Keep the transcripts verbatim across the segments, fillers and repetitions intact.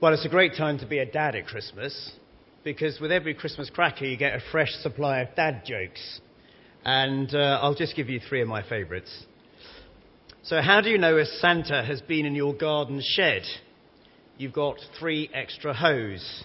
Well, it's a great time to be a dad at Christmas, because with every Christmas cracker you get a fresh supply of dad jokes. And uh, I'll just give you three of my favourites. So how do you know if Santa has been in your garden shed? You've got three extra hoes.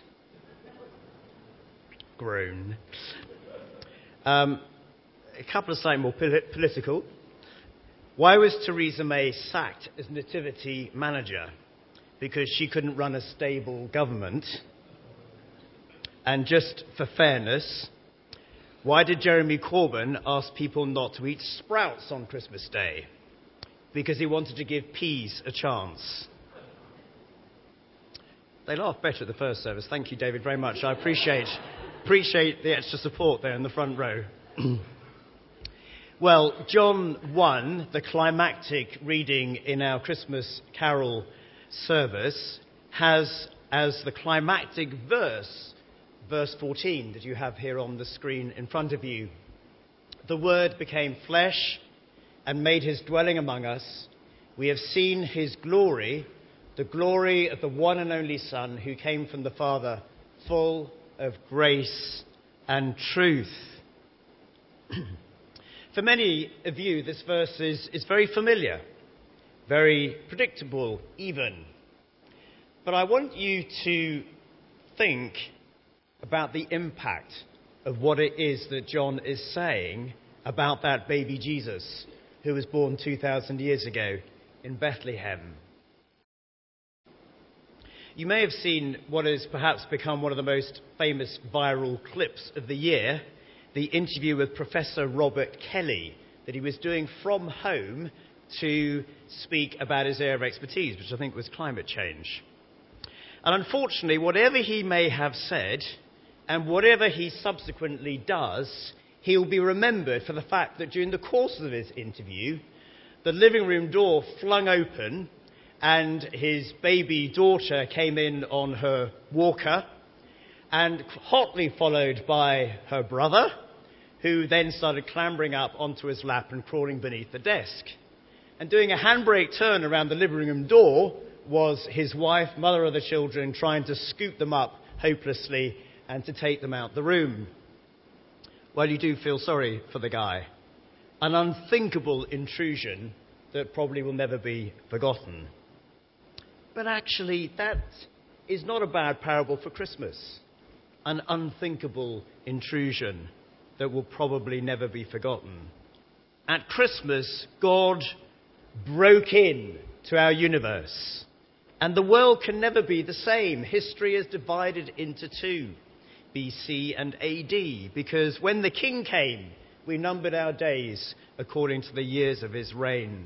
Groan. Um, a couple of slightly more pol- political. Why was Theresa May sacked as nativity manager? Because she couldn't run a stable government. And just for fairness, why did Jeremy Corbyn ask people not to eat sprouts on Christmas Day? Because he wanted to give peas a chance. They laughed better at the first service. Thank you, David, very much. I appreciate, appreciate the extra support there in the front row. Well, John one, the climactic reading in our Christmas carol service, has as the climactic verse, verse fourteen that you have here on the screen in front of you. The Word became flesh and made his dwelling among us. We have seen his glory, the glory of the one and only Son who came from the Father, full of grace and truth. For many of you, this verse is, is very familiar, very predictable even. But I want you to think about the impact of what it is that John is saying about that baby Jesus who was born two thousand years ago in Bethlehem. You may have seen what has perhaps become one of the most famous viral clips of the year, the interview with Professor Robert Kelly that he was doing from home to speak about his area of expertise, which I think was climate change. And unfortunately, whatever he may have said, and whatever he subsequently does, he'll be remembered for the fact that during the course of his interview, the living room door flung open and his baby daughter came in on her walker, and hotly followed by her brother, who then started clambering up onto his lap and crawling beneath the desk. And doing a handbrake turn around the living room door was his wife, mother of the children, trying to scoop them up hopelessly and to take them out the room. Well, you do feel sorry for the guy. An unthinkable intrusion that probably will never be forgotten. But actually, that is not a bad parable for Christmas. An unthinkable intrusion that will probably never be forgotten. At Christmas, God broke in to our universe. And the world can never be the same. History is divided into two, B C and A D, because when the king came, we numbered our days according to the years of his reign.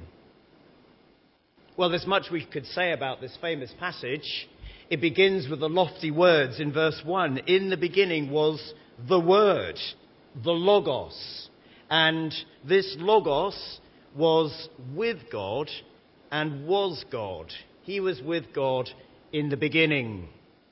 Well, there's much we could say about this famous passage. It begins with the lofty words in verse one. In the beginning was the Word, the Logos. And this Logos was with God and was God. He was with God in the beginning.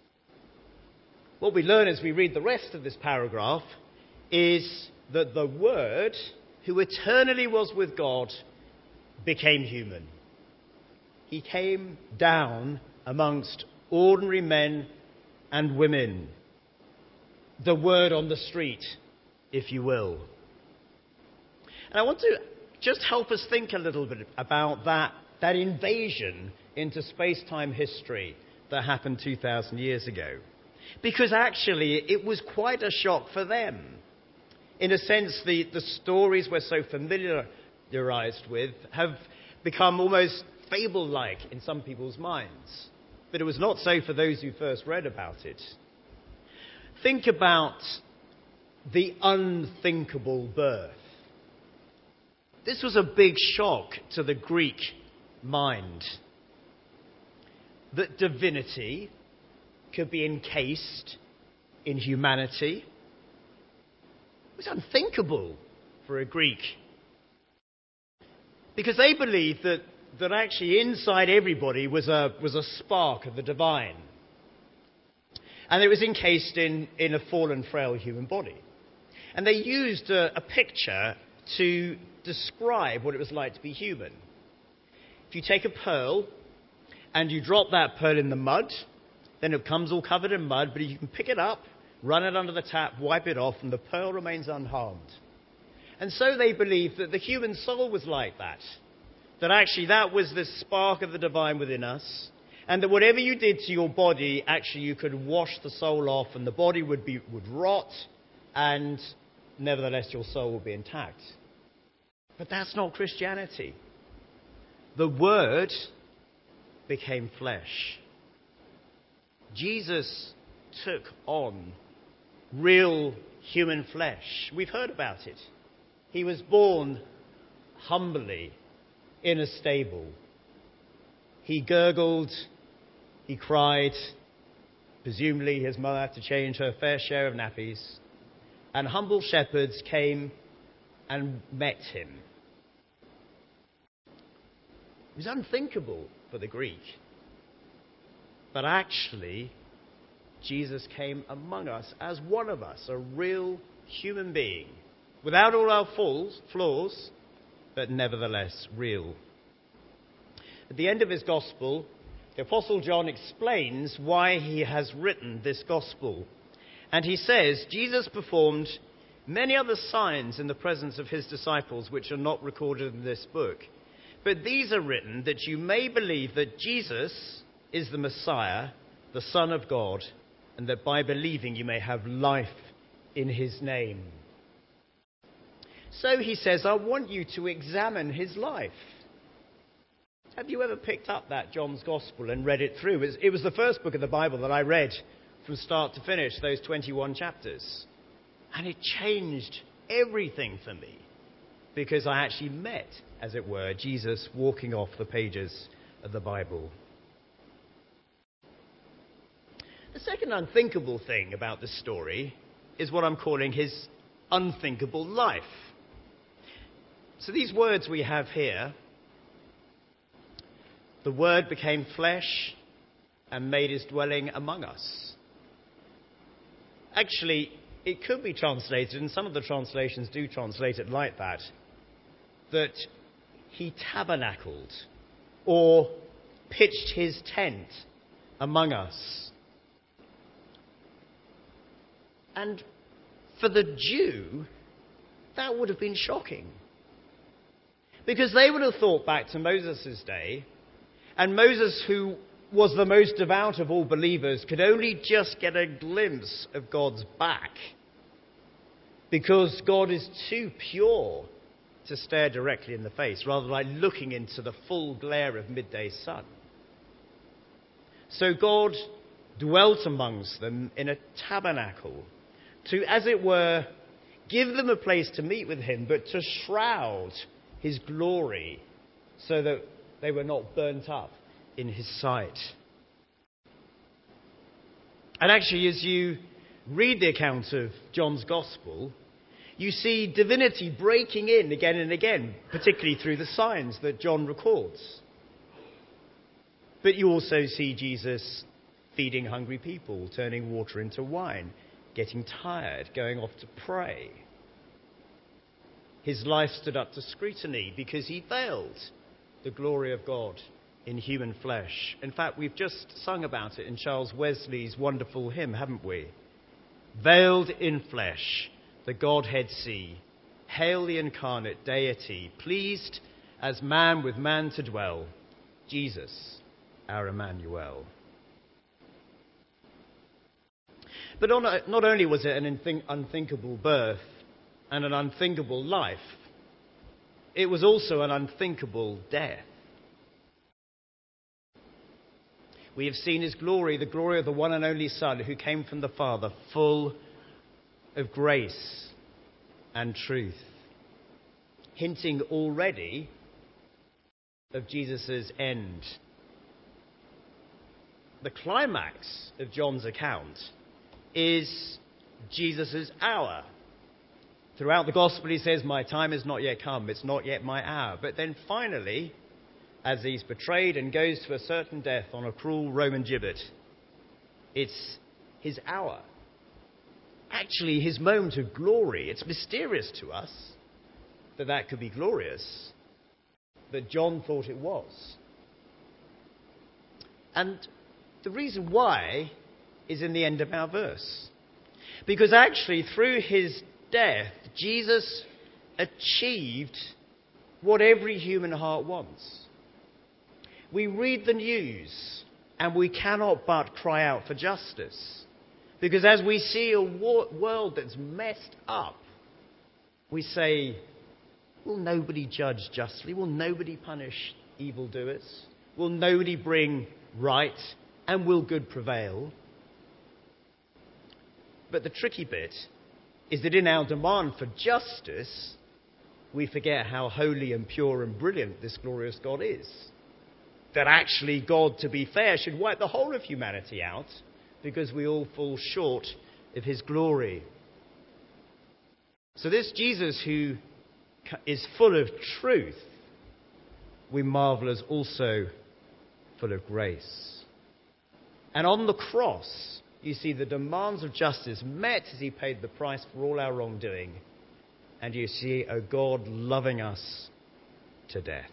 What we learn as we read the rest of this paragraph is that the Word, who eternally was with God, became human. He came down amongst ordinary men and women. The word on the street, if you will. And I want to just help us think a little bit about that, that invasion into space-time history that happened two thousand years ago. Because actually, it was quite a shock for them. In a sense, the, the stories we're so familiarized with have become almost fable-like in some people's minds. But it was not so for those who first read about it. Think about the unthinkable birth. This was a big shock to the Greek mind. That divinity could be encased in humanity. It was unthinkable for a Greek. Because they believed that, that actually inside everybody was a, was a spark of the divine. And it was encased in, in a fallen, frail human body. And they used a, a picture to describe what it was like to be human. If you take a pearl and you drop that pearl in the mud, Then it comes all covered in mud, but you can pick it up, run it under the tap, wipe it off, and the pearl remains unharmed. And so they believed that the human soul was like that. That actually that was the spark of the divine within us. And that whatever you did to your body, actually you could wash the soul off and the body would be would rot, and nevertheless your soul would be intact. But that's not Christianity. The Word became flesh. Jesus took on real human flesh. We've heard about it. He was born humbly in a stable. He gurgled, he cried. Presumably his mother had to change her fair share of nappies. And humble shepherds came and met him. It was unthinkable for the Greek. But actually, Jesus came among us as one of us, a real human being, without all our flaws, flaws, but nevertheless real. At the end of his gospel, the Apostle John explains why he has written this gospel. And he says, Jesus performed many other signs in the presence of his disciples, which are not recorded in this book. But these are written that you may believe that Jesus is the Messiah, the Son of God, and that by believing you may have life in his name. So he says, I want you to examine his life. Have you ever picked up that John's Gospel and read it through? It was, it was the first book of the Bible that I read from start to finish, those twenty-one chapters. And it changed everything for me, because I actually met, as it were, Jesus walking off the pages of the Bible. The second unthinkable thing about this story is what I'm calling his unthinkable life. So these words we have here, the Word became flesh and made his dwelling among us. Actually, it could be translated, and some of the translations do translate it like that, that he tabernacled or pitched his tent among us. And for the Jew, that would have been shocking. Because they would have thought back to Moses' day, and Moses, who was the most devout of all believers, could only just get a glimpse of God's back, because God is too pure to stare directly in the face, rather like looking into the full glare of midday sun. So God dwelt amongst them in a tabernacle, to, as it were, give them a place to meet with him, but to shroud his glory so that they were not burnt up in his sight. And actually, as you read the account of John's Gospel, you see divinity breaking in again and again, particularly through the signs that John records. But you also see Jesus feeding hungry people, turning water into wine, getting tired, going off to pray. His life stood up to scrutiny because he veiled the glory of God in human flesh. In fact, we've just sung about it in Charles Wesley's wonderful hymn, haven't we? Veiled in flesh, the Godhead see. Hail the incarnate deity, pleased as man with man to dwell. Jesus, our Emmanuel. But not only was it an unthinkable birth and an unthinkable life, it was also an unthinkable death. We have seen his glory, the glory of the one and only Son who came from the Father, full of grace and truth, hinting already of Jesus' end. The climax of John's account is Jesus' hour. Throughout the Gospel he says, my time has not yet come, it's not yet my hour. But then finally, as he's betrayed and goes to a certain death on a cruel Roman gibbet, it's his hour. Actually, his moment of glory. It's mysterious to us that that could be glorious, but John thought it was. And The reason why is in the end of our verse. Because actually, through his death, Jesus achieved what every human heart wants. We read the news and we cannot but cry out for justice. Because as we see a wo- world that's messed up, we say, will nobody judge justly? Will nobody punish evildoers? Will nobody bring right? And will good prevail? But the tricky bit is that in our demand for justice, we forget how holy and pure and brilliant this glorious God is. That actually God, to be fair, should wipe the whole of humanity out because we all fall short of his glory. So this Jesus who is full of truth, we marvel is also full of grace. And on the cross, you see the demands of justice met as he paid the price for all our wrongdoing. And you see a God loving us to death.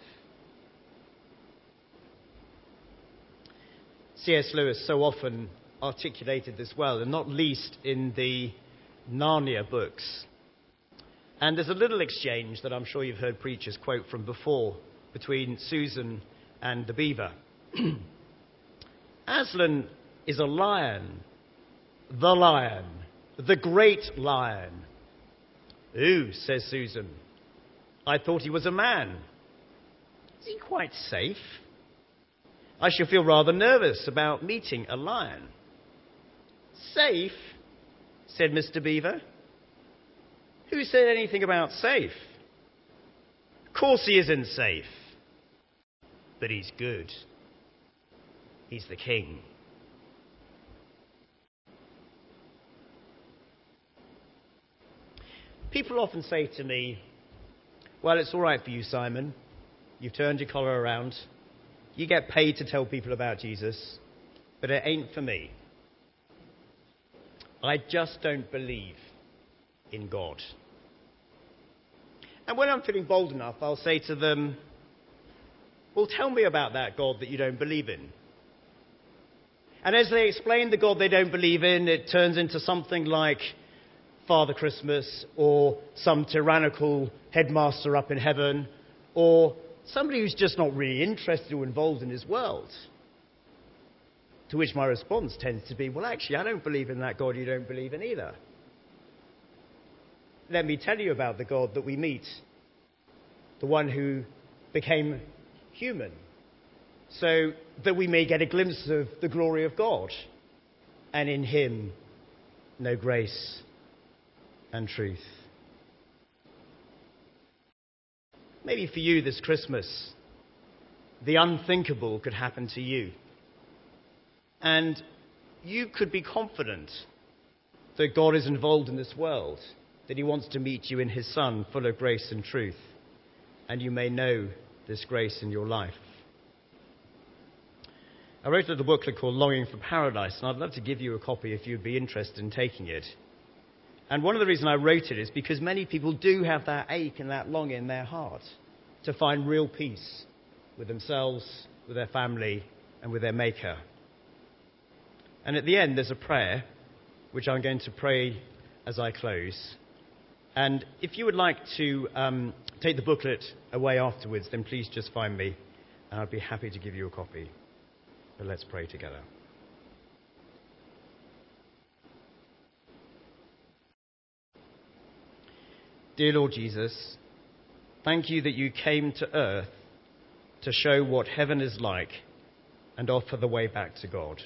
C S Lewis so often articulated this well, and not least in the Narnia books. And there's a little exchange that I'm sure you've heard preachers quote from before between Susan and the beaver. Aslan is a lion, the lion, the great lion. Ooh, says Susan, I thought he was a man. Is he quite safe? I shall feel rather nervous about meeting a lion. Safe? Said Mister Beaver. Who said anything about safe? Of course he isn't safe. But he's good. He's the king. People often say to me, well, it's all right for you, Simon. You've turned your collar around. You get paid to tell people about Jesus. But it ain't for me. I just don't believe in God. And when I'm feeling bold enough, I'll say to them, well, tell me about that God that you don't believe in. And as they explain the God they don't believe in, it turns into something like Father Christmas, or some tyrannical headmaster up in heaven, or somebody who's just not really interested or involved in his world. To which my response tends to be, well, actually, I don't believe in that God you don't believe in either. Let me tell you about the God that we meet, the one who became human, so that we may get a glimpse of the glory of God, and in him know grace and truth. Maybe for you this Christmas, the unthinkable could happen to you. And you could be confident that God is involved in this world, that he wants to meet you in his Son, full of grace and truth. And you may know this grace in your life. I wrote a little booklet called Longing for Paradise, and I'd love to give you a copy if you'd be interested in taking it. And one of the reasons I wrote it is because many people do have that ache and that longing in their heart to find real peace with themselves, with their family, and with their Maker. And at the end, there's a prayer, which I'm going to pray as I close. And if you would like to um, take the booklet away afterwards, then please just find me, and I'd be happy to give you a copy. But let's pray together. Dear Lord Jesus, thank you that you came to earth to show what heaven is like and offer the way back to God.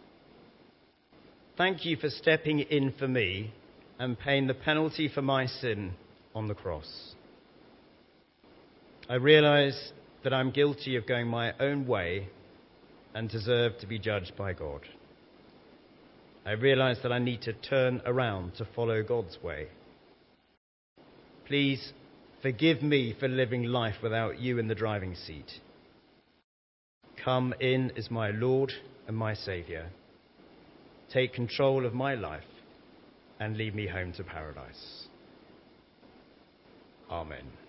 Thank you for stepping in for me and paying the penalty for my sin on the cross. I realize that I'm guilty of going my own way and deserve to be judged by God. I realize that I need to turn around to follow God's way. Please forgive me for living life without you in the driving seat. Come in as my Lord and my Saviour. Take control of my life and lead me home to paradise. Amen.